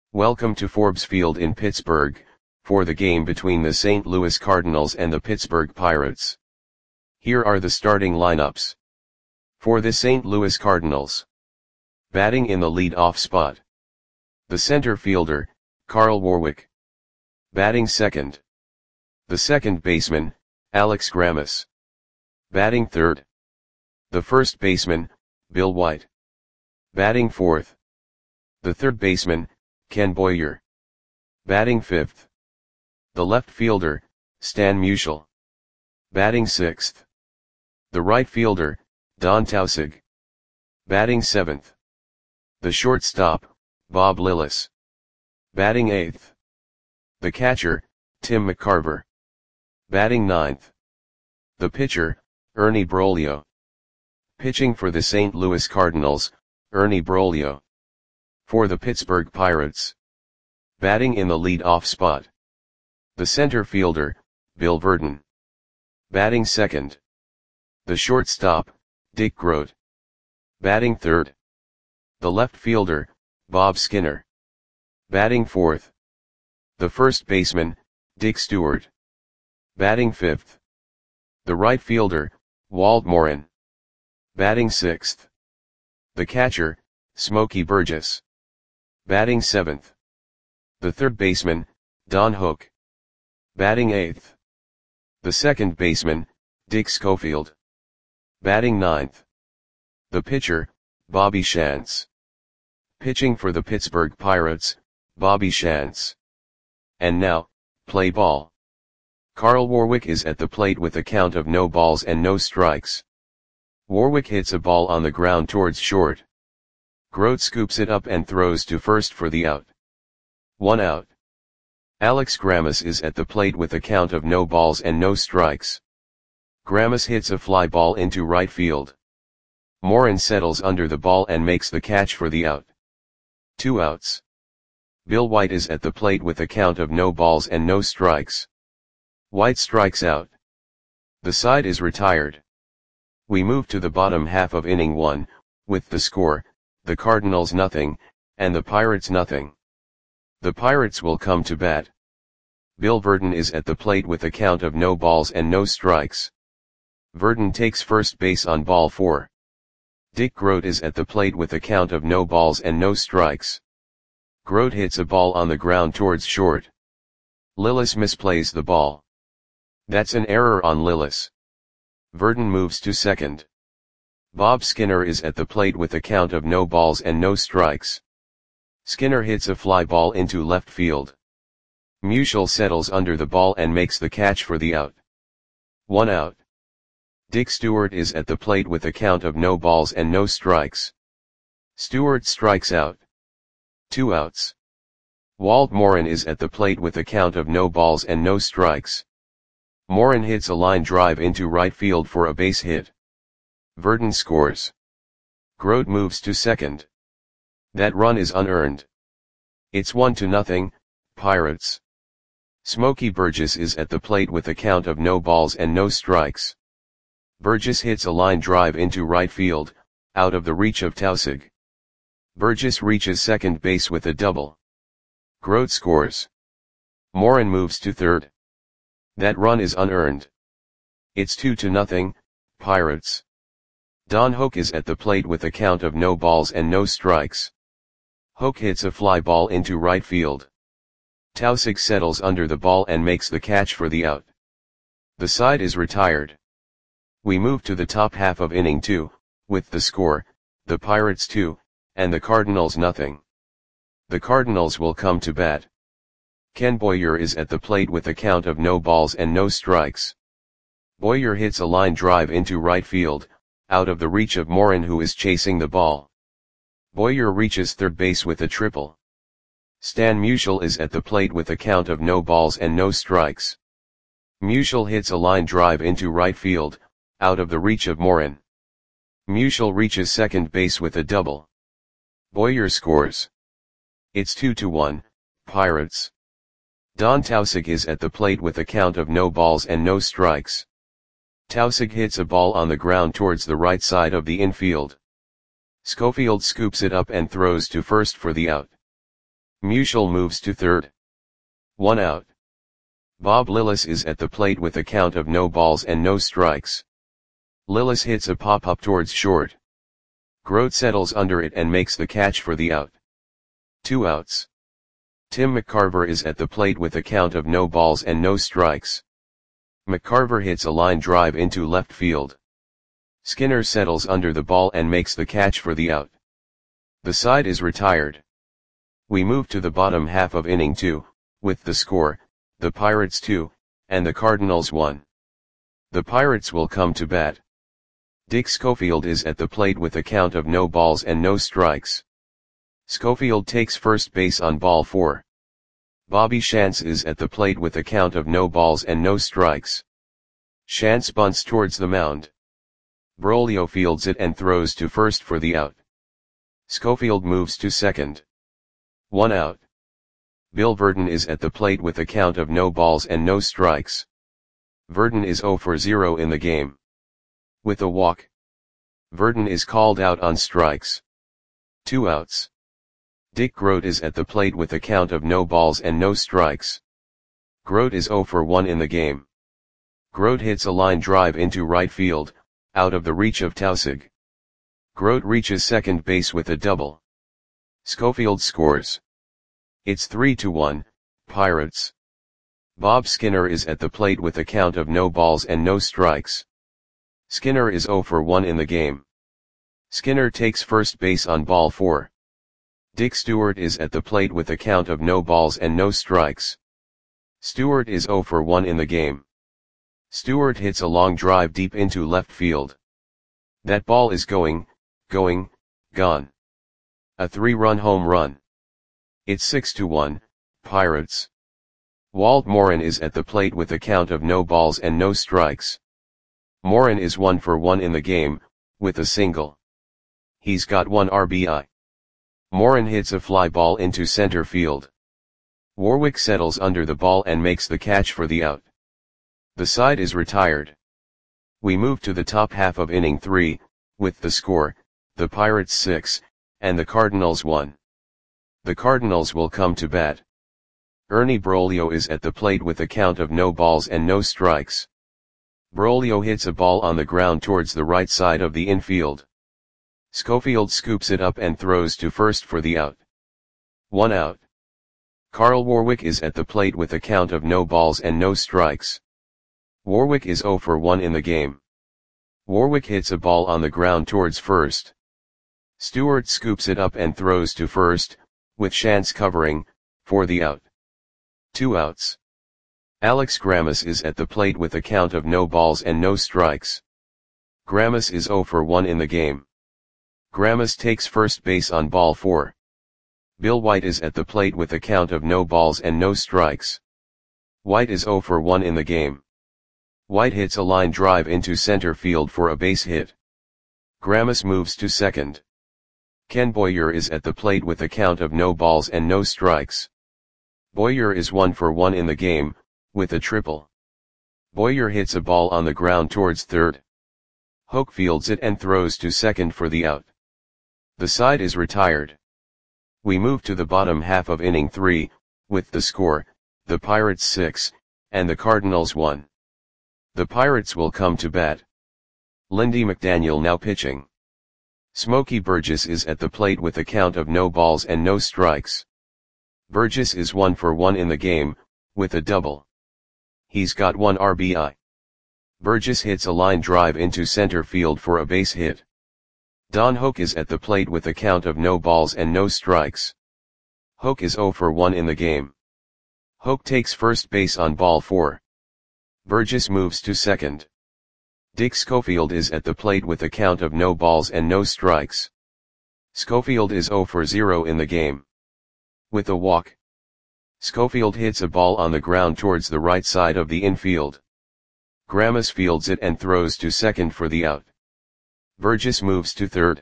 Welcome to Forbes Field in Pittsburgh, for the game between the St. Louis Cardinals and the Pittsburgh Pirates. Here are the starting lineups. For the St. Louis Cardinals. Batting in the lead-off spot. The center fielder, Carl Warwick. Batting second. The second baseman, Alex Grammas. Batting third. The first baseman, Bill White. Batting fourth. The third baseman, Ken Boyer. Batting fifth. The left fielder, Stan Musial. Batting sixth. The right fielder, Don Tausig. Batting seventh. The shortstop, Bob Lillis. Batting eighth. The catcher, Tim McCarver. Batting ninth. The pitcher, Ernie Broglio. Pitching for the St. Louis Cardinals, Ernie Broglio. For the Pittsburgh Pirates. Batting in the lead-off spot. The center fielder, Bill Virdon. Batting second. The shortstop, Dick Groat. Batting third. The left fielder, Bob Skinner. Batting fourth. The first baseman, Dick Stewart. Batting fifth. The right fielder, Walt Morin. Batting sixth. The catcher, Smokey Burgess. Batting seventh. The third baseman, Don Hook. Batting eighth. The second baseman, Dick Schofield. Batting ninth. The pitcher, Bobby Shantz. Pitching for the Pittsburgh Pirates, Bobby Shantz. And now, play ball. Carl Warwick is at the plate with a count of no balls and no strikes. Warwick hits a ball on the ground towards short. Groat scoops it up and throws to first for the out. 1 out. Alex Grammas is at the plate with a count of no balls and no strikes. Grammas hits a fly ball into right field. Morin settles under the ball and makes the catch for the out. 2 outs. Bill White is at the plate with a count of no balls and no strikes. White strikes out. The side is retired. We move to the bottom half of inning 1, with the score, the Cardinals nothing, and the Pirates nothing. The Pirates will come to bat. Bill Virdon is at the plate with a count of no balls and no strikes. Virdon takes first base on ball 4. Dick Groat is at the plate with a count of no balls and no strikes. Groat hits a ball on the ground towards short. Lillis misplays the ball. That's an error on Lillis. Virdon moves to second. Bob Skinner is at the plate with a count of no balls and no strikes. Skinner hits a fly ball into left field. Musial settles under the ball and makes the catch for the out. 1 out. Dick Stewart is at the plate with a count of no balls and no strikes. Stewart strikes out. 2 outs. Walt Morin is at the plate with a count of no balls and no strikes. Morin hits a line drive into right field for a base hit. Virdon scores. Groat moves to second. That run is unearned. It's 1-0, Pirates. Smokey Burgess is at the plate with a count of no balls and no strikes. Burgess hits a line drive into right field, out of the reach of Tausig. Burgess reaches second base with a double. Groat scores. Morin moves to third. That run is unearned. It's 2-0, Pirates. Don Hook is at the plate with a count of no balls and no strikes. Hook hits a fly ball into right field. Tausig settles under the ball and makes the catch for the out. The side is retired. We move to the top half of inning 2, with the score, the Pirates 2, and the Cardinals nothing. The Cardinals will come to bat. Ken Boyer is at the plate with a count of no balls and no strikes. Boyer hits a line drive into right field, out of the reach of Morin who is chasing the ball. Boyer reaches third base with a triple. Stan Musial is at the plate with a count of no balls and no strikes. Musial hits a line drive into right field, out of the reach of Morin. Musial reaches second base with a double. Boyer scores. It's 2-1, Pirates. Don Tausig is at the plate with a count of no balls and no strikes. Tausig hits a ball on the ground towards the right side of the infield. Schofield scoops it up and throws to first for the out. Musial moves to third. 1 out. Bob Lillis is at the plate with a count of no balls and no strikes. Lillis hits a pop-up towards short. Grote settles under it and makes the catch for the out. 2 outs. Tim McCarver is at the plate with a count of no balls and no strikes. McCarver hits a line drive into left field. Skinner settles under the ball and makes the catch for the out. The side is retired. We move to the bottom half of inning 2, with the score, the Pirates 2, and the Cardinals 1. The Pirates will come to bat. Dick Schofield is at the plate with a count of no balls and no strikes. Schofield takes first base on ball 4. Bobby Shantz is at the plate with a count of no balls and no strikes. Shantz bunts towards the mound. Broglio fields it and throws to first for the out. Schofield moves to second. 1 out. Bill Verdon is at the plate with a count of no balls and no strikes. Verdon is 0 for 0 in the game. With a walk. Verdon is called out on strikes. 2 outs. Dick Grote is at the plate with a count of no balls and no strikes. Grote is 0 for 1 in the game. Grote hits a line drive into right field, out of the reach of Tausig. Grote reaches second base with a double. Schofield scores. It's 3-1, Pirates. Bob Skinner is at the plate with a count of no balls and no strikes. Skinner is 0 for 1 in the game. Skinner takes first base on ball 4. Dick Stewart is at the plate with a count of no balls and no strikes. Stewart is 0 for 1 in the game. Stewart hits a long drive deep into left field. That ball is gone. A 3-run home run. It's 6-1, Pirates. Walt Morin is at the plate with a count of no balls and no strikes. Morin is 1 for 1 in the game, with a single. He's got 1 RBI. Morin hits a fly ball into center field. Warwick settles under the ball and makes the catch for the out. The side is retired. We move to the top half of inning 3, with the score, the Pirates 6, and the Cardinals 1. The Cardinals will come to bat. Ernie Broglio is at the plate with a count of no balls and no strikes. Broglio hits a ball on the ground towards the right side of the infield. Schofield scoops it up and throws to first for the out. 1 out. Carl Warwick is at the plate with a count of no balls and no strikes. Warwick is 0 for 1 in the game. Warwick hits a ball on the ground towards first. Stewart scoops it up and throws to first, with Shantz covering, for the out. 2 outs. Alex Grammas is at the plate with a count of no balls and no strikes. Grammas is 0 for 1 in the game. Grammas takes first base on ball 4. Bill White is at the plate with a count of no balls and no strikes. White is 0 for 1 in the game. White hits a line drive into center field for a base hit. Grammas moves to second. Ken Boyer is at the plate with a count of no balls and no strikes. Boyer is 1 for 1 in the game, with a triple. Boyer hits a ball on the ground towards third. Hoke fields it and throws to second for the out. The side is retired. We move to the bottom half of inning 3, with the score, the Pirates 6, and the Cardinals 1. The Pirates will come to bat. Lindy McDaniel now pitching. Smokey Burgess is at the plate with a count of no balls and no strikes. Burgess is 1 for 1 in the game, with a double. He's got 1 RBI. Burgess hits a line drive into center field for a base hit. Don Hoke is at the plate with a count of no balls and no strikes. Hoke is 0 for 1 in the game. Hoke takes first base on ball 4. Burgess moves to second. Dick Schofield is at the plate with a count of no balls and no strikes. Schofield is 0 for 0 in the game. With a walk. Schofield hits a ball on the ground towards the right side of the infield. Grammas fields it and throws to second for the out. Burgess moves to third.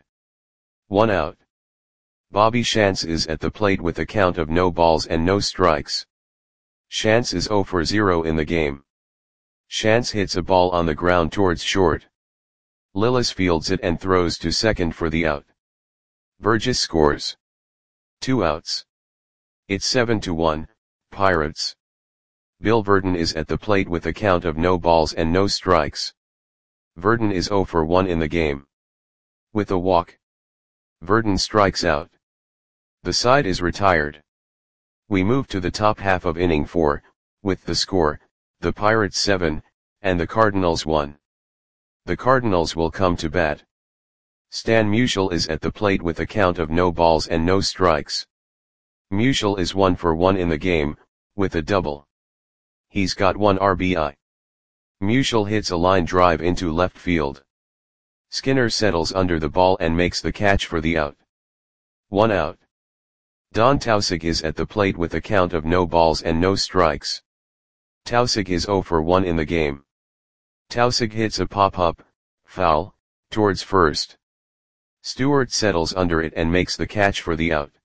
1 out. Bobby Shantz is at the plate with a count of no balls and no strikes. Shantz is 0 for 0 in the game. Shantz hits a ball on the ground towards short. Lillis fields it and throws to second for the out. Burgess scores. 2 outs. It's 7-1, Pirates. Bill Verdon is at the plate with a count of no balls and no strikes. Verdon is 0 for 1 in the game. With a walk, Verdon strikes out. The side is retired. We move to the top half of inning 4, with the score, the Pirates 7, and the Cardinals 1. The Cardinals will come to bat. Stan Musial is at the plate with a count of no balls and no strikes. Musial is 1 for 1 in the game, with a double. He's got 1 RBI. Musial hits a line drive into left field. Skinner settles under the ball and makes the catch for the out. 1 out. Don Tausig is at the plate with a count of no balls and no strikes. Tausig is 0 for 1 in the game. Tausig hits a pop-up, foul, towards first. Stewart settles under it and makes the catch for the out.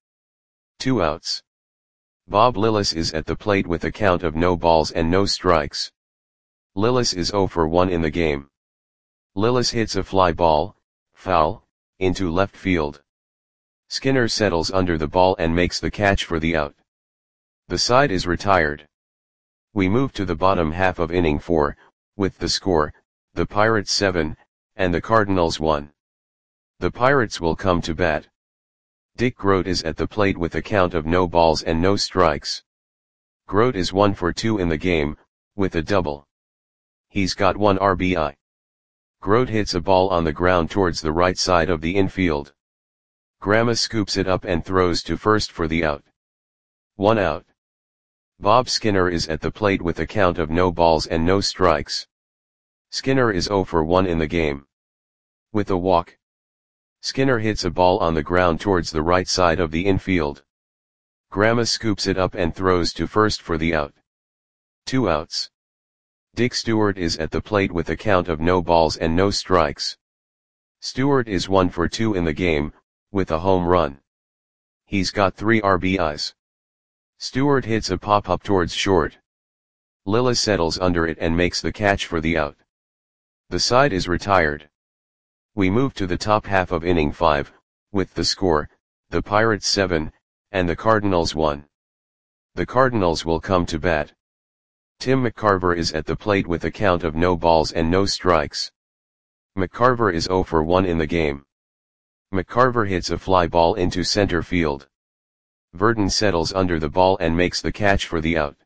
2 outs. Bob Lillis is at the plate with a count of no balls and no strikes. Lillis is 0 for 1 in the game. Lillis hits a fly ball, foul, into left field. Skinner settles under the ball and makes the catch for the out. The side is retired. We move to the bottom half of inning 4, with the score, the Pirates 7, and the Cardinals 1. The Pirates will come to bat. Dick Groat is at the plate with a count of no balls and no strikes. Groat is 1 for 2 in the game, with a double. He's got 1 RBI. Groat hits a ball on the ground towards the right side of the infield. Grandma scoops it up and throws to first for the out. 1 out. Bob Skinner is at the plate with a count of no balls and no strikes. Skinner is 0 for 1 in the game. With a walk, Skinner hits a ball on the ground towards the right side of the infield. Grandma scoops it up and throws to first for the out. 2 outs. Dick Stewart is at the plate with a count of no balls and no strikes. Stewart is 1 for 2 in the game, with a home run. He's got 3 RBIs. Stewart hits a pop-up towards short. Lillis settles under it and makes the catch for the out. The side is retired. We move to the top half of inning 5, with the score, the Pirates 7, and the Cardinals 1. The Cardinals will come to bat. Tim McCarver is at the plate with a count of no balls and no strikes. McCarver is 0 for 1 in the game. McCarver hits a fly ball into center field. Verdon settles under the ball and makes the catch for the out.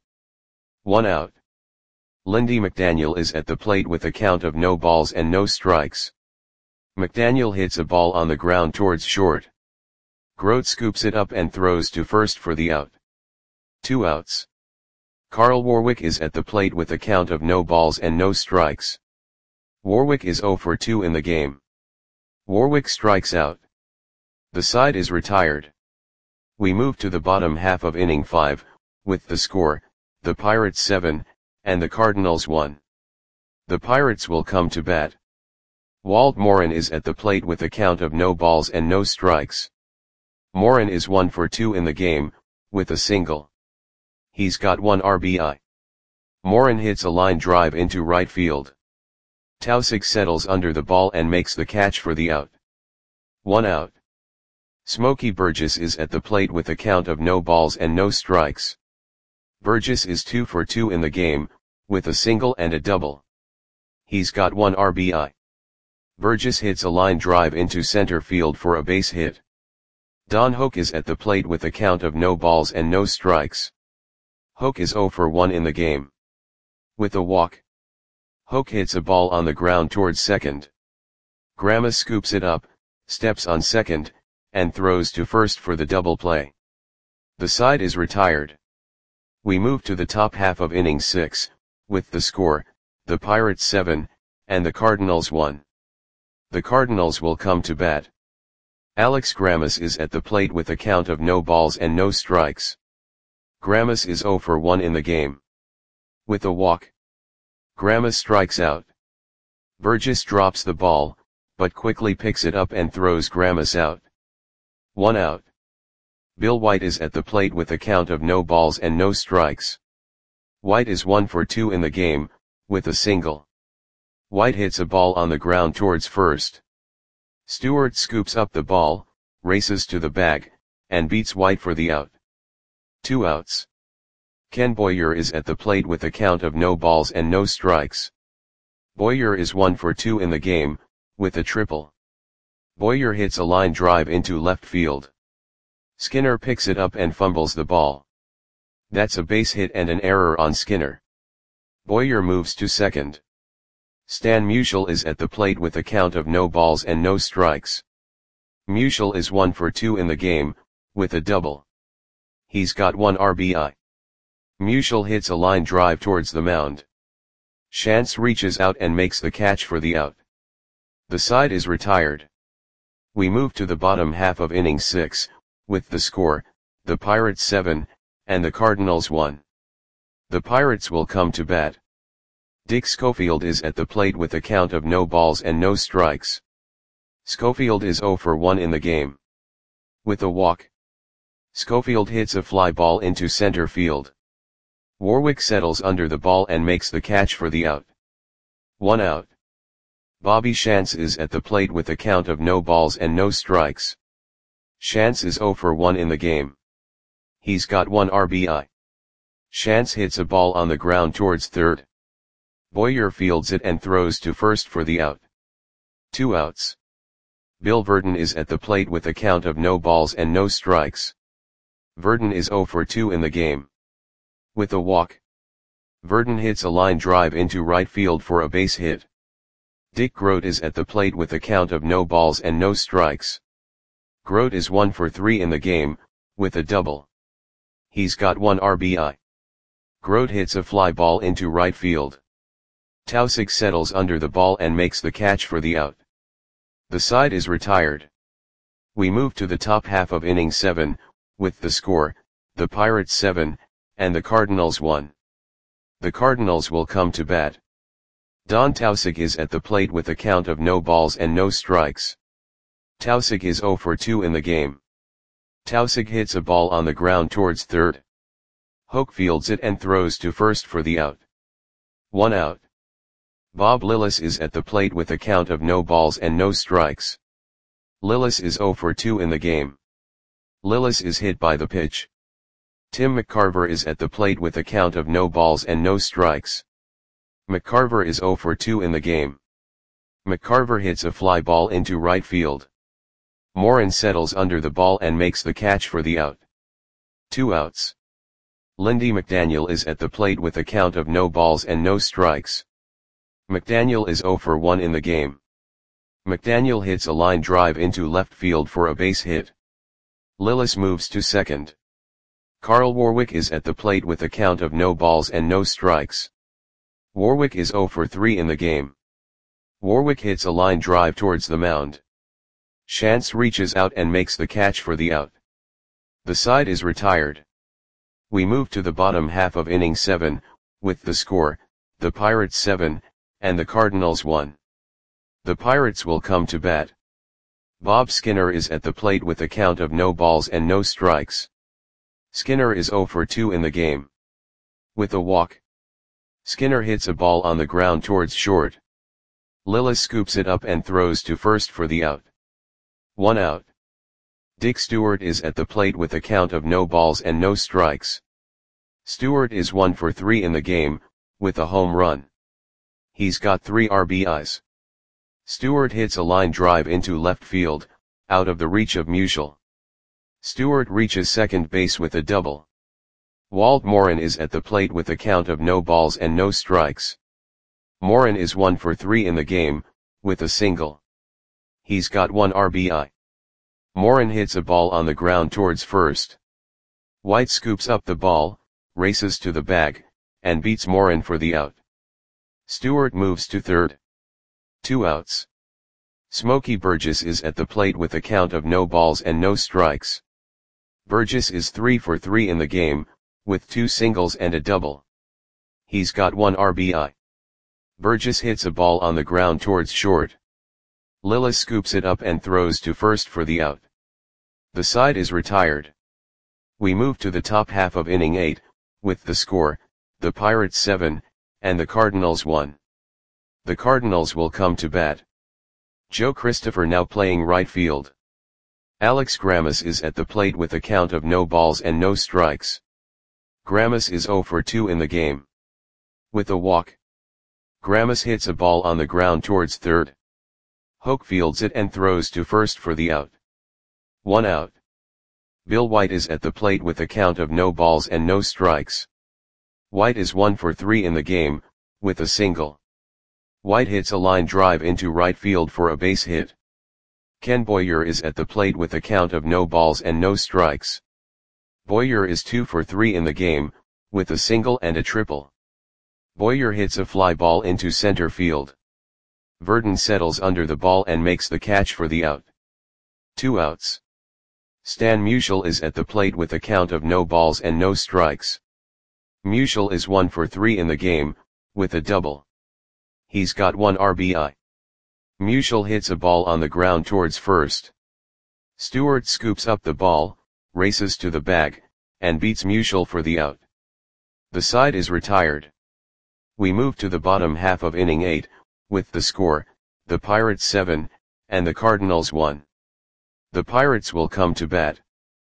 1 out. Lindy McDaniel is at the plate with a count of no balls and no strikes. McDaniel hits a ball on the ground towards short. Groat scoops it up and throws to first for the out. 2 outs. Carl Warwick is at the plate with a count of no balls and no strikes. Warwick is 0 for 2 in the game. Warwick strikes out. The side is retired. We move to the bottom half of inning 5, with the score, the Pirates 7, and the Cardinals 1. The Pirates will come to bat. Walt Morin is at the plate with a count of no balls and no strikes. Morin is 1 for 2 in the game, with a single. He's got 1 RBI. Morin hits a line drive into right field. Tausig settles under the ball and makes the catch for the out. 1 out. Smokey Burgess is at the plate with a count of no balls and no strikes. Burgess is 2 for 2 in the game, with a single and a double. He's got 1 RBI. Burgess hits a line drive into center field for a base hit. Don Hoke is at the plate with a count of no balls and no strikes. Hoke is 0 for 1 in the game. With a walk, Hoke hits a ball on the ground towards second. Grandma scoops it up, steps on second, and throws to first for the double play. The side is retired. We move to the top half of inning 6, with the score, the Pirates 7, and the Cardinals 1. The Cardinals will come to bat. Alex Grammas is at the plate with a count of no balls and no strikes. Grammas is 0 for 1 in the game. With a walk, Grammas strikes out. Burgess drops the ball, but quickly picks it up and throws Grammas out. 1 out. Bill White is at the plate with a count of no balls and no strikes. White is 1 for 2 in the game, with a single. White hits a ball on the ground towards first. Stewart scoops up the ball, races to the bag, and beats White for the out. 2 outs. Ken Boyer is at the plate with a count of no balls and no strikes. Boyer is 1 for 2 in the game, with a triple. Boyer hits a line drive into left field. Skinner picks it up and fumbles the ball. That's a base hit and an error on Skinner. Boyer moves to second. Stan Musial is at the plate with a count of no balls and no strikes. Musial is 1 for 2 in the game, with a double. He's got 1 RBI. Musial hits a line drive towards the mound. Shantz reaches out and makes the catch for the out. The side is retired. We move to the bottom half of inning 6, with the score, the Pirates 7, and the Cardinals 1. The Pirates will come to bat. Dick Schofield is at the plate with a count of no balls and no strikes. Schofield is 0 for 1 in the game. With a walk. Schofield hits a fly ball into center field. Warwick settles under the ball and makes the catch for the out. 1 out. Bobby Shantz is at the plate with a count of no balls and no strikes. Shantz is 0 for 1 in the game. He's got 1 RBI. Shantz hits a ball on the ground towards third. Boyer fields it and throws to first for the out. 2 outs. Bill Verdon is at the plate with a count of no balls and no strikes. Verdon is 0 for 2 in the game. With a walk. Verdon hits a line drive into right field for a base hit. Dick Groat is at the plate with a count of no balls and no strikes. Groat is 1 for 3 in the game, with a double. He's got 1 RBI. Groat hits a fly ball into right field. Tausig settles under the ball and makes the catch for the out. The side is retired. We move to the top half of inning 7, with the score, the Pirates 7, and the Cardinals 1. The Cardinals will come to bat. Don Tausig is at the plate with a count of no balls and no strikes. Tausig is 0 for 2 in the game. Tausig hits a ball on the ground towards third. Hoke fields it and throws to first for the out. 1 out. Bob Lillis is at the plate with a count of no balls and no strikes. Lillis is 0 for 2 in the game. Lillis is hit by the pitch. Tim McCarver is at the plate with a count of no balls and no strikes. McCarver is 0 for 2 in the game. McCarver hits a fly ball into right field. Morin settles under the ball and makes the catch for the out. 2 outs. Lindy McDaniel is at the plate with a count of no balls and no strikes. McDaniel is 0 for 1 in the game. McDaniel hits a line drive into left field for a base hit. Lillis moves to second. Carl Warwick is at the plate with a count of no balls and no strikes. Warwick is 0 for 3 in the game. Warwick hits a line drive towards the mound. Shantz reaches out and makes the catch for the out. The side is retired. We move to the bottom half of inning 7, with the score, the Pirates 7, and the Cardinals 1. The Pirates will come to bat. Bob Skinner is at the plate with a count of no balls and no strikes. Skinner is 0 for 2 in the game. With a walk. Skinner hits a ball on the ground towards short. Lillis scoops it up and throws to first for the out. 1 out. Dick Stewart is at the plate with a count of no balls and no strikes. Stewart is 1 for 3 in the game, with a home run. He's got 3 RBIs. Stewart hits a line drive into left field, out of the reach of Musial. Stewart reaches second base with a double. Walt Morin is at the plate with a count of no balls and no strikes. Morin is 1 for 3 in the game, with a single. He's got 1 RBI. Morin hits a ball on the ground towards first. White scoops up the ball, races to the bag, and beats Morin for the out. Stewart moves to third. 2 outs. Smokey Burgess is at the plate with a count of no balls and no strikes. Burgess is 3 for 3 in the game, with 2 singles and a double. He's got 1 RBI. Burgess hits a ball on the ground towards short. Lillis scoops it up and throws to first for the out. The side is retired. We move to the top half of inning 8, with the score, the Pirates 7, and the Cardinals 1. The Cardinals will come to bat. Joe Christopher now playing right field. Alex Grammas is at the plate with a count of no balls and no strikes. Gramus is 0 for 2 in the game. With a walk, Gramus hits a ball on the ground towards third. Hoke fields it and throws to first for the out. 1 out. Bill White is at the plate with a count of no balls and no strikes. White is 1 for 3 in the game, with a single. White hits a line drive into right field for a base hit. Ken Boyer is at the plate with a count of no balls and no strikes. Boyer is 2 for 3 in the game, with a single and a triple. Boyer hits a fly ball into center field. Verdon settles under the ball and makes the catch for the out. 2 outs. Stan Musial is at the plate with a count of no balls and no strikes. Musial is 1 for 3 in the game, with a double. He's got 1 RBI. Musial hits a ball on the ground towards first. Stewart scoops up the ball, races to the bag, and beats Musial for the out. The side is retired. We move to the bottom half of inning 8, with the score, the Pirates 7, and the Cardinals 1. The Pirates will come to bat.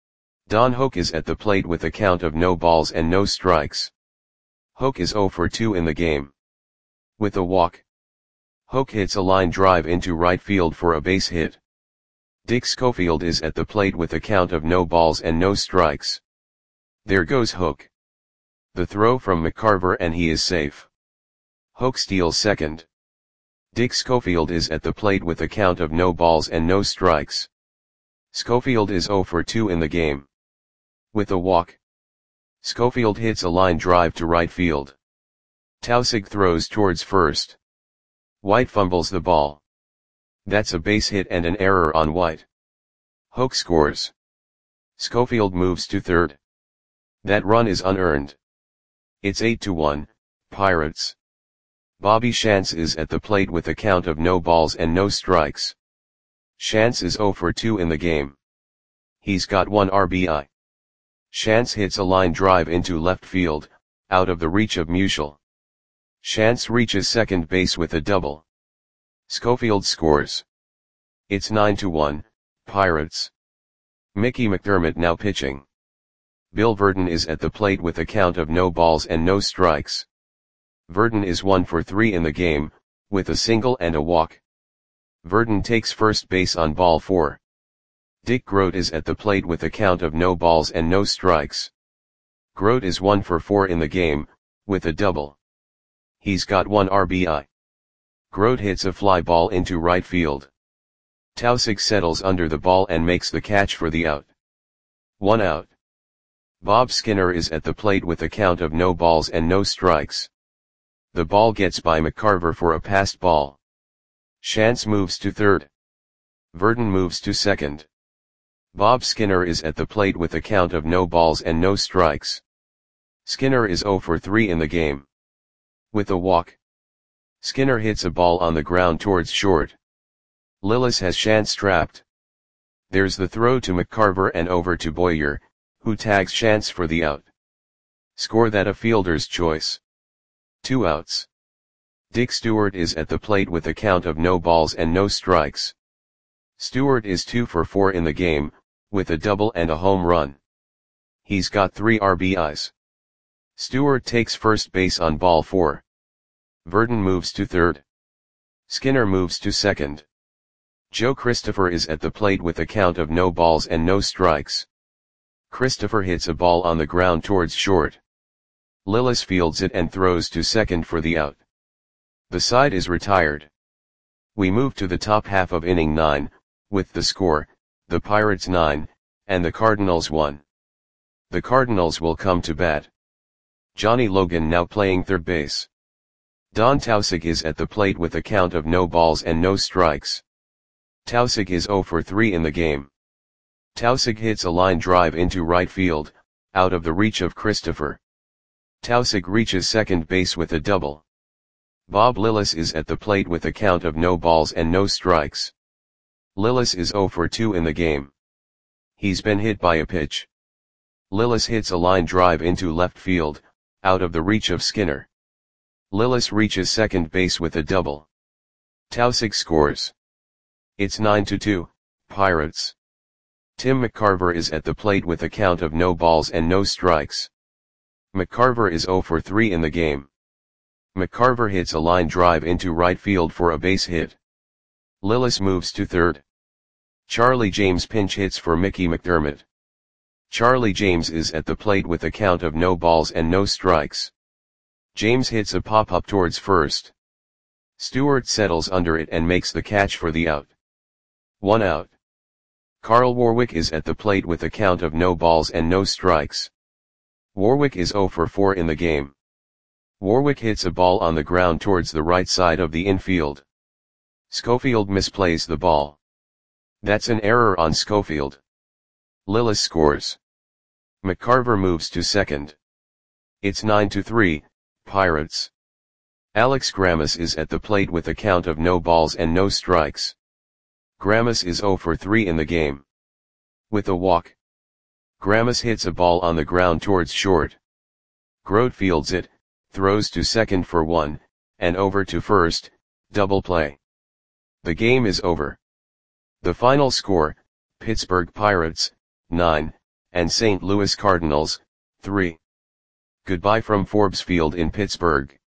Don Hoke is at the plate with a count of no balls and no strikes. Hoke is 0 for 2 in the game. With a walk, Hoke hits a line drive into right field for a base hit. Dick Schofield is at the plate with a count of no balls and no strikes. There goes Hoke. The throw from McCarver and he is safe. Hoke steals second. Dick Schofield is at the plate with a count of no balls and no strikes. Schofield is 0 for 2 in the game. With a walk, Schofield hits a line drive to right field. Tausig throws towards first. White fumbles the ball. That's a base hit and an error on White. Hoke scores. Schofield moves to third. That run is unearned. It's 8-1, Pirates. Bobby Shantz is at the plate with a count of no balls and no strikes. Shantz is 0 for 2 in the game. He's got 1 RBI. Shantz hits a line drive into left field, out of the reach of Musial. Shantz reaches second base with a double. Schofield scores. It's 9-1, Pirates. Mickey McDermott now pitching. Bill Verdon is at the plate with a count of no balls and no strikes. Verdon is 1 for 3 in the game, with a single and a walk. Verdon takes first base on ball 4. Dick Grote is at the plate with a count of no balls and no strikes. Grote is 1 for 4 in the game, with a double. He's got 1 RBI. Grote hits a fly ball into right field. Tausig settles under the ball and makes the catch for the out. 1 out. Bob Skinner is at the plate with a count of no balls and no strikes. The ball gets by McCarver for a passed ball. Shantz moves to third. Verdon moves to second. Bob Skinner is at the plate with a count of no balls and no strikes. Skinner is 0 for 3 in the game. With a walk, Skinner hits a ball on the ground towards short. Lillis has Shantz trapped. There's the throw to McCarver and over to Boyer, who tags Shantz for the out. Score that a fielder's choice. 2 outs. Dick Stewart is at the plate with a count of no balls and no strikes. Stewart is 2 for 4 in the game, with a double and a home run. He's got 3 RBIs. Stewart takes first base on ball 4. Verdon moves to third. Skinner moves to second. Joe Christopher is at the plate with a count of no balls and no strikes. Christopher hits a ball on the ground towards short. Lillis fields it and throws to second for the out. The side is retired. We move to the top half of inning 9, with the score, the Pirates 9, and the Cardinals 1. The Cardinals will come to bat. Johnny Logan now playing third base. Don Tausig is at the plate with a count of no balls and no strikes. Tausig is 0 for 3 in the game. Tausig hits a line drive into right field, out of the reach of Christopher. Tausig reaches second base with a double. Bob Lillis is at the plate with a count of no balls and no strikes. Lillis is 0 for 2 in the game. He's been hit by a pitch. Lillis hits a line drive into left field, out of the reach of Skinner. Lillis reaches second base with a double. Tausig scores. It's 9-2, Pirates. Tim McCarver is at the plate with a count of no balls and no strikes. McCarver is 0 for 3 in the game. McCarver hits a line drive into right field for a base hit. Lillis moves to third. Charlie James pinch hits for Mickey McDermott. Charlie James is at the plate with a count of no balls and no strikes. James hits a pop-up towards first. Stewart settles under it and makes the catch for the out. 1 out. Carl Warwick is at the plate with a count of no balls and no strikes. Warwick is 0 for 4 in the game. Warwick hits a ball on the ground towards the right side of the infield. Schofield misplays the ball. That's an error on Schofield. Lillis scores. McCarver moves to second. It's 9-3, Pirates. Alex Grammas is at the plate with a count of no balls and no strikes. Grammas is 0 for 3 in the game. With a walk. Grammas hits a ball on the ground towards short. Grote fields it, throws to second for 1, and over to first, double play. The game is over. The final score, Pittsburgh Pirates, 9, and St. Louis Cardinals, 3. Goodbye from Forbes Field in Pittsburgh.